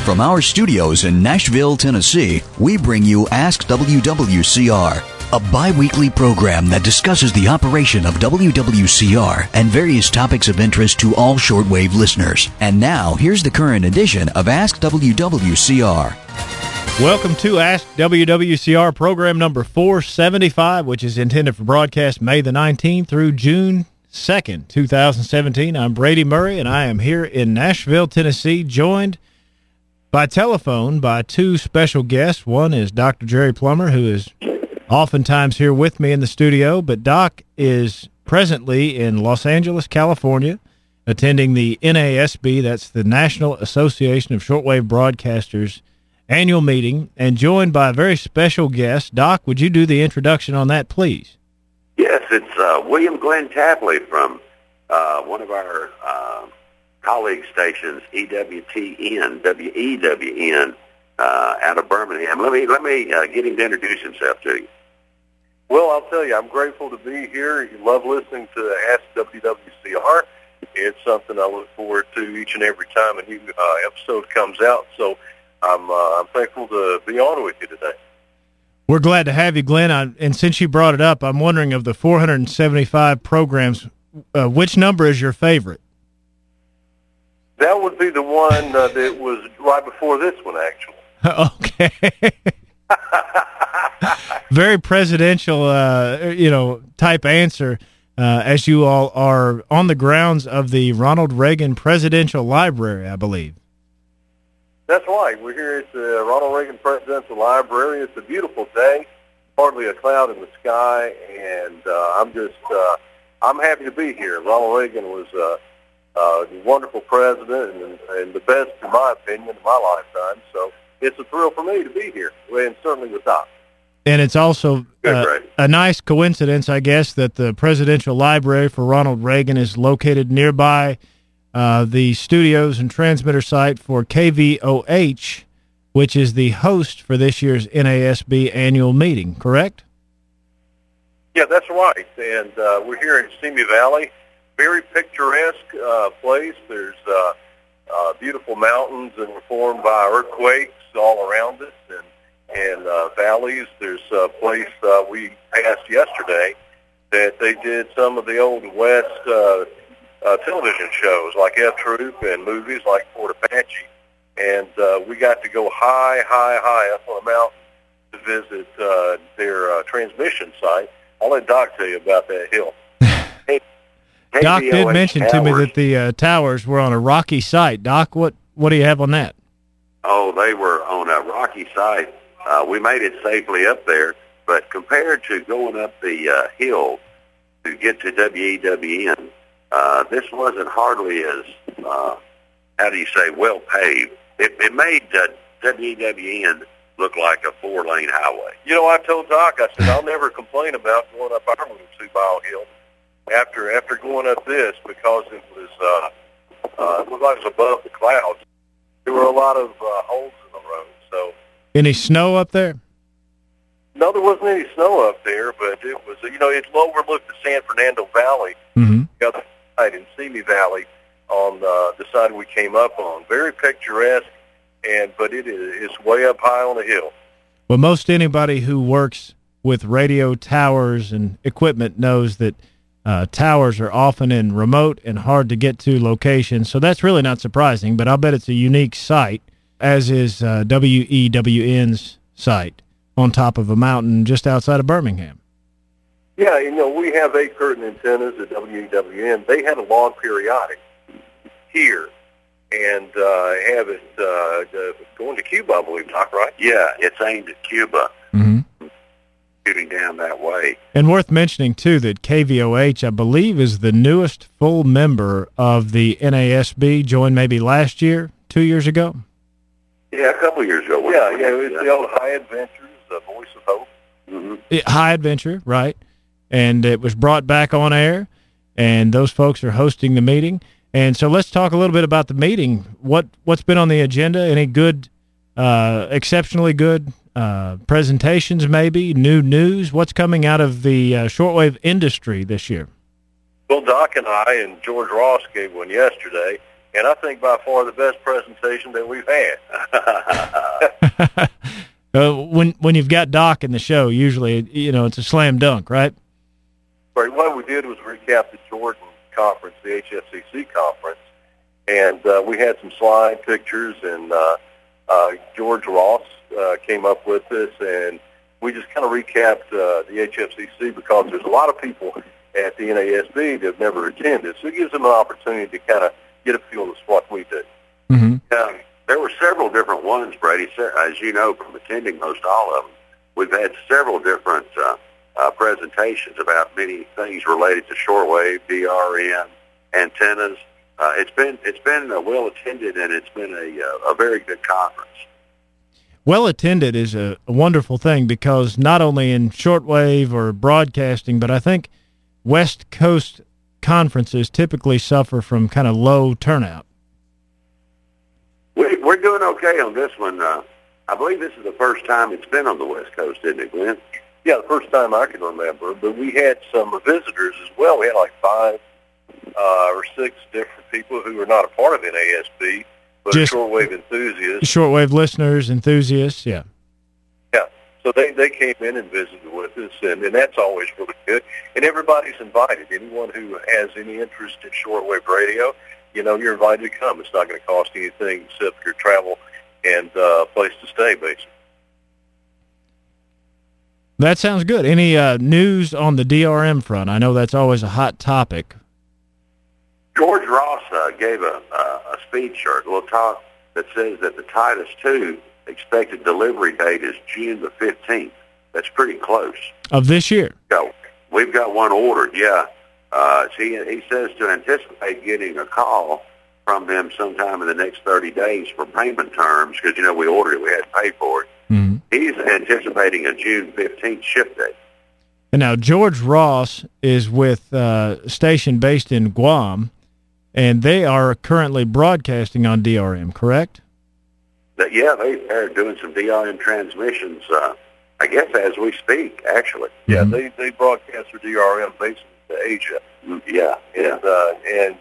From our studios in Nashville, Tennessee, we bring you Ask WWCR, a bi-weekly program that discusses the operation of WWCR and various topics of interest to all shortwave listeners. And now, here's the current edition of Ask WWCR. Welcome to Ask WWCR program number 475, which is intended for broadcast May the 19th through June 2nd, 2017. I'm Brady Murray, and I am here in Nashville, Tennessee, joined by telephone by two special guests. One is Dr. Jerry Plummer, who is oftentimes here with me in the studio, but Doc is presently in Los Angeles, California, attending the NASB, that's the National Association of Shortwave Broadcasters annual meeting, and joined by a very special guest. Doc, would you do the introduction on that, please? Yes, it's William Glenn Tapley from one of our colleague stations, EWTN, WEWN, out of Birmingham. Let me get him to introduce himself to you. Well, I'll tell you, I'm grateful to be here. You love listening to Ask WWCR. It's something I look forward to each and every time a new episode comes out. So I'm thankful to be on with you today. We're glad to have you, Glenn. And since you brought it up, I'm wondering, of the 475 programs, which number is your favorite? That would be the one that was right before this one, actually. Okay. Very presidential, type answer, as you all are on the grounds of the Ronald Reagan Presidential Library, I believe. That's right. We're here at the Ronald Reagan Presidential Library. It's a beautiful day, hardly a cloud in the sky, and I'm happy to be here. Ronald Reagan was a wonderful president and the best, in my opinion, in my lifetime. So it's a thrill for me to be here, and certainly with Doc. And it's also a nice coincidence, I guess, that the Presidential Library for Ronald Reagan is located nearby the studios and transmitter site for KVOH, which is the host for this year's NASB annual meeting, correct? Yeah, that's right. And we're here in Simi Valley. Very picturesque place. There's beautiful mountains, and we're formed by earthquakes all around us, and valleys. There's a place we passed yesterday that they did some of the old West television shows like F Troop and movies like Fort Apache. And we got to go high up on a mountain to visit their transmission site. I'll let Doc tell you about that hill. Doc did mention to me that the towers were on a rocky site. Doc, what do you have on that? Oh, they were on a rocky site. We made it safely up there, but compared to going up the hill to get to WEWN, this wasn't hardly as, well paved. It made WEWN look like a 4-lane highway. You know, I told Doc, I said, I'll never complain about going up our little 2-mile hill after going up this, because it looked like it was above the clouds. There were a lot of holes in the road. So, any snow up there? No, there wasn't any snow up there, but it was, it overlooked the San Fernando Valley, the other side in Simi Valley, on the side we came up on. Very picturesque, but it's way up high on the hill. Well, most anybody who works with radio towers and equipment knows that towers are often in remote and hard to get to locations, so that's really not surprising, but I'll bet it's a unique site, as is WEWN's site on top of a mountain just outside of Birmingham. Yeah, we have 8 curtain antennas at WEWN. They had a log periodic here, and have it going to Cuba, I believe, Doc, right? Yeah, it's aimed at Cuba. Shooting down that way. And worth mentioning, too, that KVOH, I believe, is the newest full member of the NASB, joined maybe last year, 2 years ago? Yeah, a couple of years ago. Yeah, it was the old High Adventures, the Voice of Hope. High Adventure, right. And it was brought back on air, and those folks are hosting the meeting. And so let's talk a little bit about the meeting. What's been on the agenda? Any good, exceptionally good presentations, maybe new news? What's coming out of the shortwave industry this year? Well, Doc and I and George Ross gave one yesterday, and I think by far the best presentation that we've had. When you've got Doc in the show, usually, it's a slam dunk, right? Right. What we did was recap the Jordan conference, the HFCC conference, and we had some slide pictures, and George Ross came up with this, and we just kind of recapped the HFCC because there's a lot of people at the NASB that have never attended, so it gives them an opportunity to kind of get a feel of what we do. Mm-hmm. There were several different ones, Brady. As you know from attending most all of them, we've had several different presentations about many things related to shortwave, DRM, antennas. It's been well attended, and it's been a very good conference. Well attended is a wonderful thing because not only in shortwave or broadcasting, but I think West Coast conferences typically suffer from kind of low turnout. We're doing okay on this one. I believe this is the first time it's been on the West Coast, isn't it, Glenn? Yeah, the first time I can remember. But we had some visitors as well. We had like 5 or 6 different people who were not a part of NASB, but just shortwave enthusiasts. Shortwave listeners, enthusiasts, yeah. Yeah, so they came in and visited with us, and that's always really good. And everybody's invited. Anyone who has any interest in shortwave radio, you're invited to come. It's not going to cost anything except your travel and place to stay, basically. That sounds good. Any news on the DRM front? I know that's always a hot topic. George Ross gave a speech or a little talk that says that the Titus II expected delivery date is June the 15th. That's pretty close. Of this year? So we've got one ordered, yeah. He says to anticipate getting a call from them sometime in the next 30 days for payment terms because, we ordered it. We had to pay for it. Mm-hmm. He's anticipating a June 15th ship date. And now George Ross is with a station based in Guam, and they are currently broadcasting on DRM, correct? Yeah, they're doing some DRM transmissions, I guess, as we speak, actually. Yeah, they broadcast their DRM basically to Asia. Yeah. And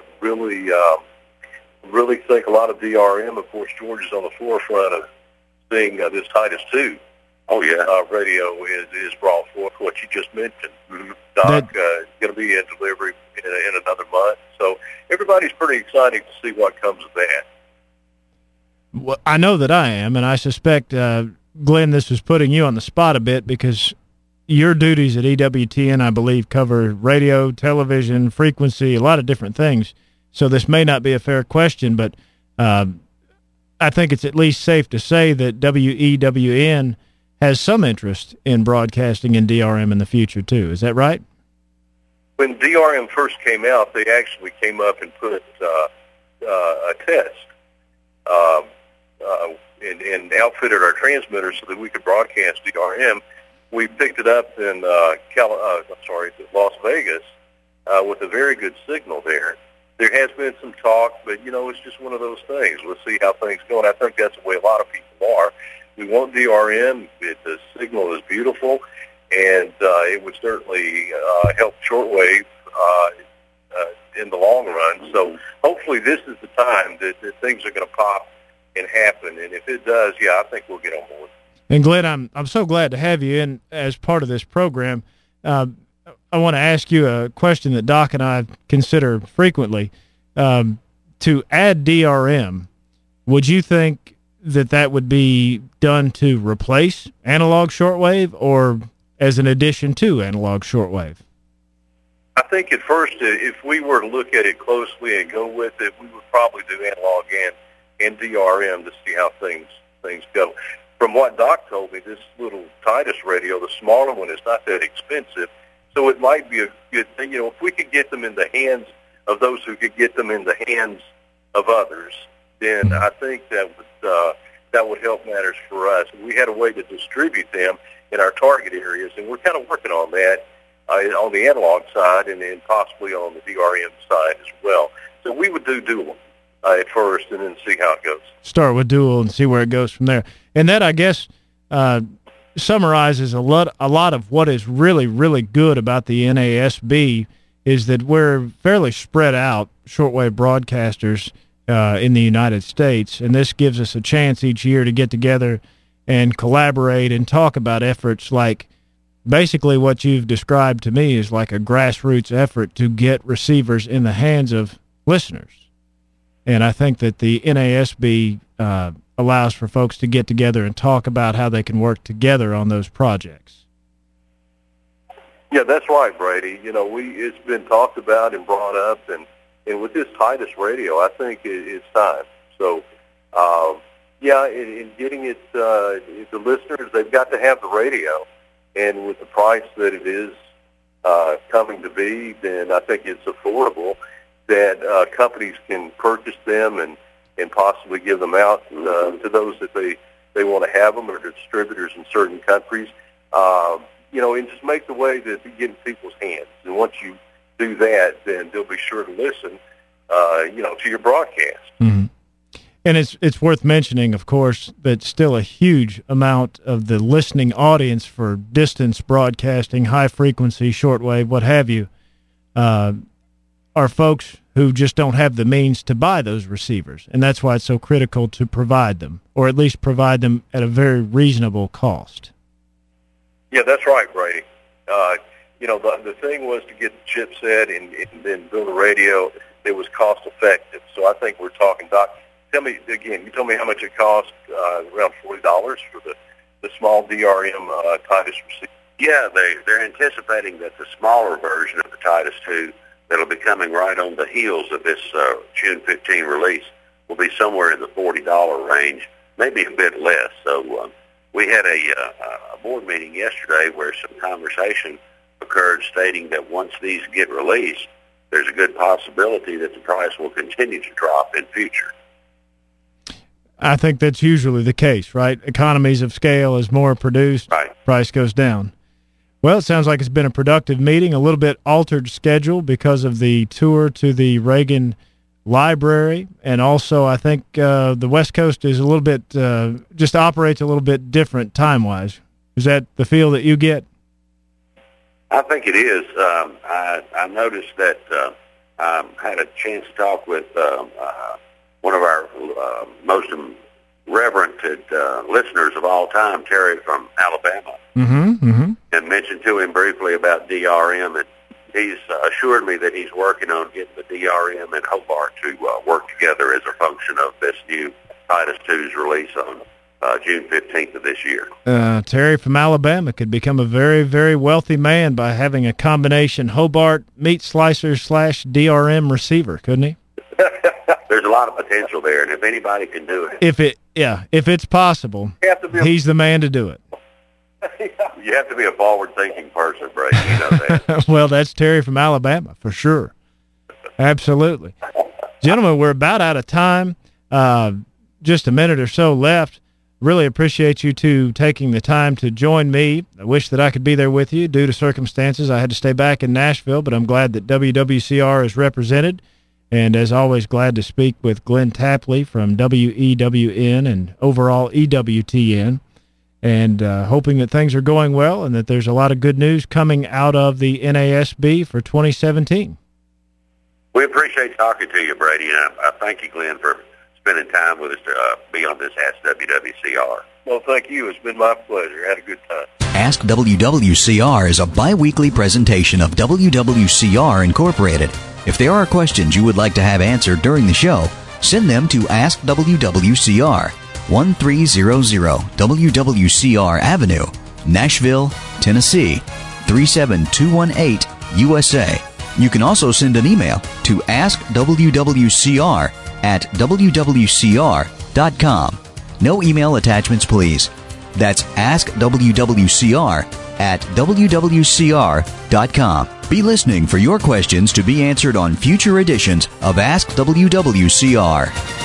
really think a lot of DRM. Of course, George is on the forefront of seeing this Titus II. Oh, yeah. Radio is brought forth, what you just mentioned. Doc is going to be in delivery in another month. So everybody's pretty excited to see what comes of that. Well, I know that I am, and I suspect, Glenn, this is putting you on the spot a bit because your duties at EWTN, I believe, cover radio, television, frequency, a lot of different things. So this may not be a fair question, but I think it's at least safe to say that WEWN has some interest in broadcasting in DRM in the future, too. Is that right? When DRM first came out, they actually came up and put a test and outfitted our transmitters so that we could broadcast DRM. We picked it up in Las Vegas with a very good signal there. There has been some talk, but, it's just one of those things. We'll see how things go, and I think that's the way a lot of people are. We want DRM. The signal is beautiful, and it would certainly help shortwave in the long run. So hopefully this is the time that things are going to pop and happen, and if it does, I think we'll get on board. And Glenn, I'm so glad to have you in as part of this program. I want to ask you a question that Doc and I consider frequently. To add DRM, would you think that would be done to replace analog shortwave or as an addition to analog shortwave? I think at first, if we were to look at it closely and go with it, we would probably do analog and DRM to see how things go. From what Doc told me, this little Titus radio, the smaller one, is not that expensive, so it might be a good thing. If we could get them in the hands of those who could get them in the hands of others, then I think that would help matters for us. We had a way to distribute them in our target areas, and we're kind of working on that on the analog side and then possibly on the DRM side as well. So we would do dual at first and then see how it goes. Start with dual and see where it goes from there. And that, I guess, summarizes a lot of what is really, really good about the NASB is that we're fairly spread out shortwave broadcasters in the United States, and this gives us a chance each year to get together and collaborate and talk about efforts like basically what you've described to me is like a grassroots effort to get receivers in the hands of listeners. And I think that the NASB allows for folks to get together and talk about how they can work together on those projects. Yeah, that's right, Brady. You know, it's been talked about and brought up, and with this Titus radio, I think it's time. So, in getting it, the listeners, they've got to have the radio. And with the price that it is coming to be, then I think it's affordable that companies can purchase them and possibly give them out to those that they want to have them, or to distributors in certain countries. And just make the way that you get in people's hands. And once you do that, then they'll be sure to listen, to your broadcast. Mm-hmm. And it's worth mentioning, of course, that still a huge amount of the listening audience for distance broadcasting, high-frequency, shortwave, what have you, are folks who just don't have the means to buy those receivers. And that's why it's so critical to provide them, or at least provide them at a very reasonable cost. Yeah, that's right, Brady. The thing was to get the chipset and then build a radio that was cost-effective. So I think we're talking, Doc, tell me again, you told me how much it cost, around $40 for the small DRM Titus receiver. Yeah, they're anticipating that the smaller version of the Titus II that'll be coming right on the heels of this June 15 release will be somewhere in the $40 range, maybe a bit less. So we had a board meeting yesterday where some conversation occurred stating that once these get released, there's a good possibility that the price will continue to drop in future. I think that's usually the case, right? Economies of scale, as more are produced, right, price goes down. Well, it sounds like it's been a productive meeting, a little bit altered schedule because of the tour to the Reagan Library, and also I think the West Coast is a little bit, just operates a little bit different time-wise. Is that the feel that you get? I think it is. I noticed that I had a chance to talk with one of our most reverented listeners of all time, Terry from Alabama, and mentioned to him briefly about DRM, and he's assured me that he's working on getting the DRM and Hobart to work together as a function of this new Titus II's release on June 15th of this year. Terry from Alabama could become a very, very wealthy man by having a combination Hobart meat slicer / DRM receiver, couldn't he? There's a lot of potential there, and if anybody can do it. If it's possible, he's the man to do it. You have to be a forward-thinking person, Brady. You know that. Well, that's Terry from Alabama, for sure. Absolutely. Gentlemen, we're about out of time. Just a minute or so left. Really appreciate you two taking the time to join me. I wish that I could be there with you. Due to circumstances, I had to stay back in Nashville, but I'm glad that WWCR is represented. And as always, glad to speak with Glenn Tapley from WEWN and overall EWTN. And hoping that things are going well and that there's a lot of good news coming out of the NASB for 2017. We appreciate talking to you, Brady, and I thank you, Glenn, for spending time with us to be on this Ask WWCR. Well, thank you. It's been my pleasure. Had a good time. Ask WWCR is a bi-weekly presentation of WWCR Incorporated. If there are questions you would like to have answered during the show, send them to Ask WWCR, 1300 WWCR Avenue, Nashville, Tennessee, 37218, USA. You can also send an email to askwwcr@wwcr.com. No email attachments, please. That's askwwcr@wwcr.com. Be listening for your questions to be answered on future editions of Ask WWCR.